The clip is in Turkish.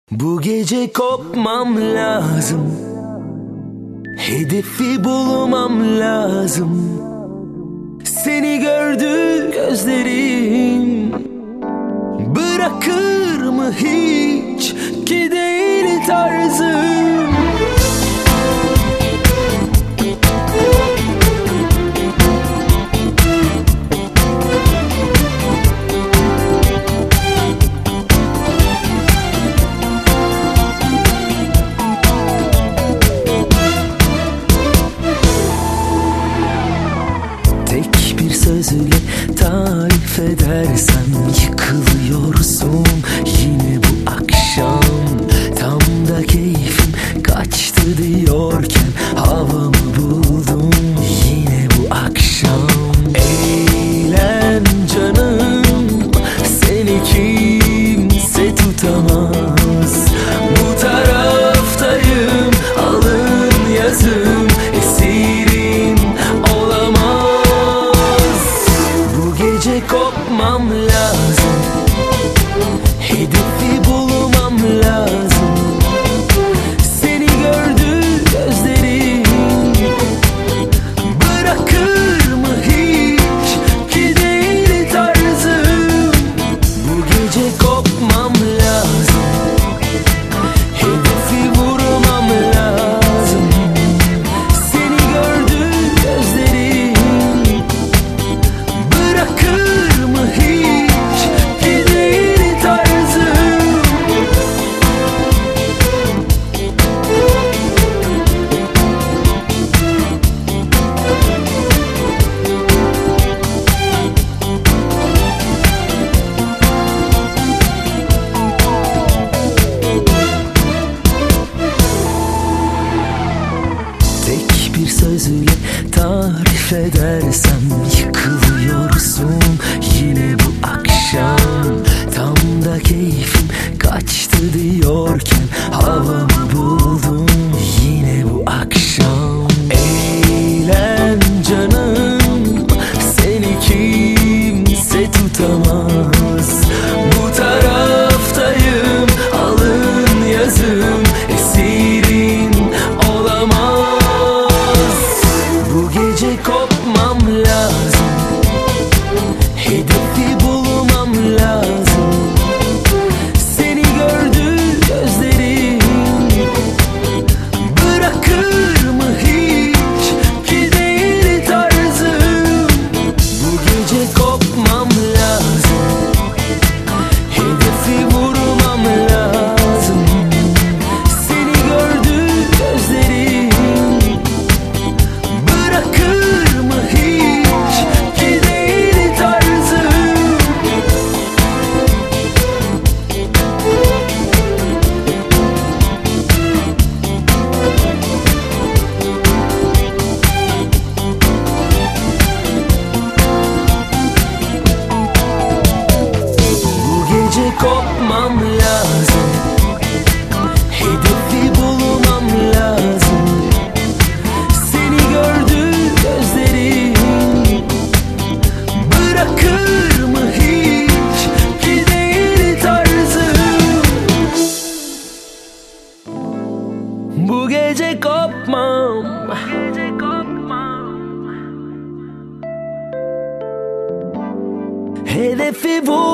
Bu gece kopmam lazım, hedefi bulmam lazım. Seni gördü gözlerim, bırakır mı hiç ki değil tarzım. Tek bir sözle tarif edersem yıkılıyorsun yine bu akşam. Tam da keyfim kaçtı diyorken havamı buldum yine bu akşam. Eğlen canım, seni kimse tutamaz. Bu taraftayım, alın yazım, esirim olamaz. Bu gece kopmam lazım, hedefi bulmam lazım. Seni gördü gözlerim, bırakır mı hiç ki değil tarzım. Bu gece kopmam lazım, hedefi vurmam lazım. Seni gördü gözlerim, bırakır mı hiç ki değil tarzım. Tek bir sözle tarif edersem yıkılıyorsun yine bu akşam. Tam da keyfim kaçtı diyorken havamı buldum yine bu akşam. Eğlen canım, seni kimse tutamaz. Bu taraftayım, alın yazım, esirin olamaz. Bu gece kopmam lazım, hedefi bulmam lazım. Seni gördü gözlerim, bırakır mı hiç ki değil tarzım. Bu gece kopmam lazım, hedefi vurmam lazım. Seni gördü gözlerim, bırakır mı hiç ki değil tarzım. Bu gece kopmam lazım, hedefi bulmam lazım. Seni gördü gözlerim, bırakır mı hiç ki değil tarzım. Bu gece kopmam, hedefi vur.